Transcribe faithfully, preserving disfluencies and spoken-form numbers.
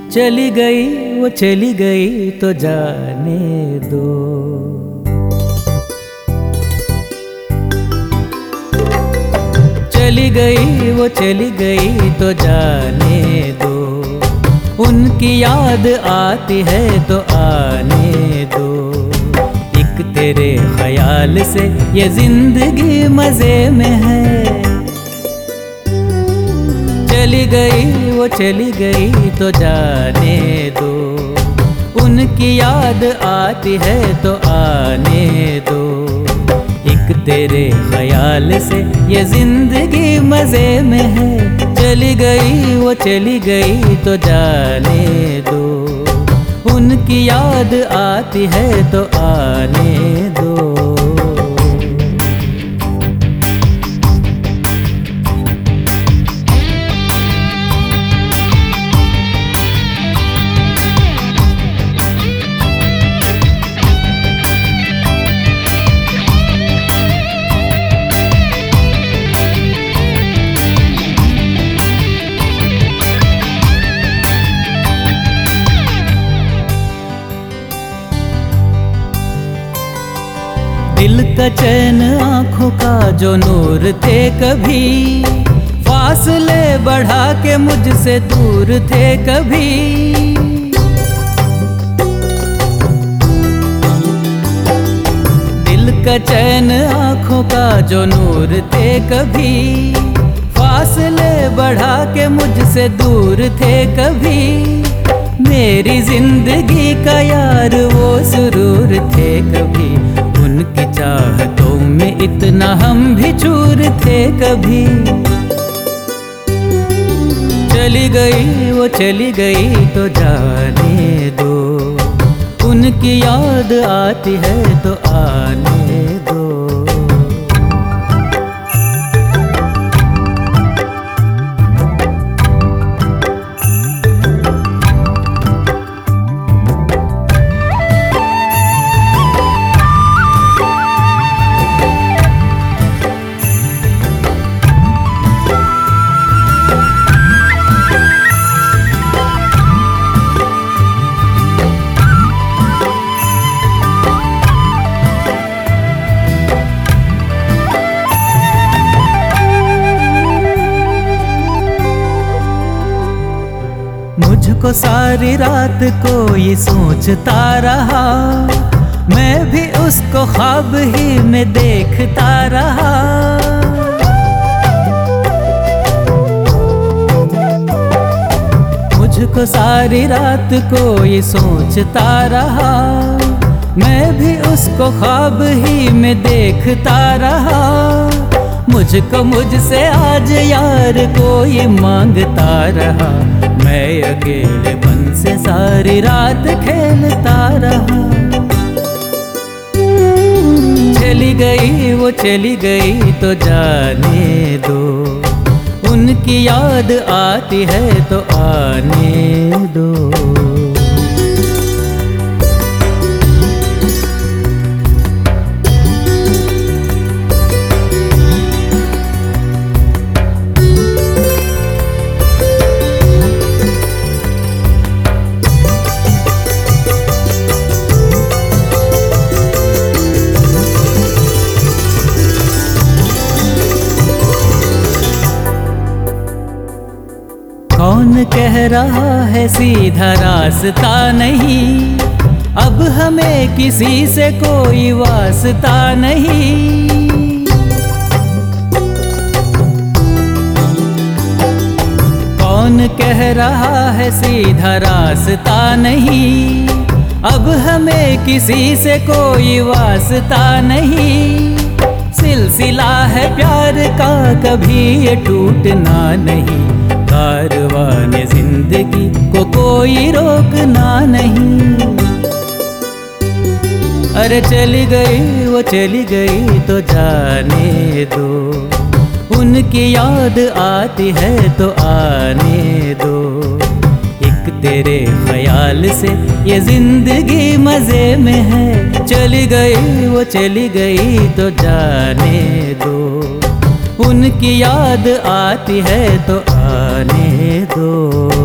चली गई वो चली गई तो जाने दो। चली गई वो चली गई तो जाने दो, उनकी याद आती है तो आने दो। एक तेरे ख्याल से ये जिंदगी मजे में है। चली गई वो चली गई तो जाने दो, उनकी याद आती है तो आने दो। एक तेरे ख्याल से ये जिंदगी मजे में है। चली गई वो चली गई तो जाने दो, उनकी याद आती है तो आने दो। दिल का चैन आँखों का जो नूर थे कभी, फासले बढ़ा के मुझसे दूर थे कभी। दिल का चैन आँखों का जो नूर थे कभी, फासले बढ़ा के मुझसे दूर थे कभी। मेरी जिंदगी का यार वो सुरूर थे कभी, उनकी चाहतों में इतना हम भी चूर थे कभी। चली गई वो चली गई तो जाने दो, उनकी याद आती है तो आने दो। मुझको सारी रात कोई सोचता रहा, मैं भी उसको ख्वाब ही में देखता रहा। मुझको सारी रात कोई सोचता रहा, मैं भी उसको ख्वाब ही में देखता रहा। मुझको मुझसे आज यार कोई मांगता रहा, मैं अकेलेपन से सारी रात खेलता रहा। चली गई वो चली गई तो जाने दो, उनकी याद आती है तो आने दो। कौन कह रहा है सीधा रास्ता नहीं, अब हमें किसी से कोई वास्ता नहीं। कौन कह रहा है सीधा रास्ता नहीं, अब हमें किसी से कोई वास्ता नहीं। सिलसिला है प्यार का कभी ये टूटना नहीं, कारवान जिंदगी को कोई रोकना नहीं। अरे चली गई वो चली गई तो जाने दो, उनकी याद आती है तो आने दो। एक तेरे ख्याल से ये जिंदगी मजे में है। चली गई वो चली गई तो जाने दो, उनकी याद आती है तो आने दो।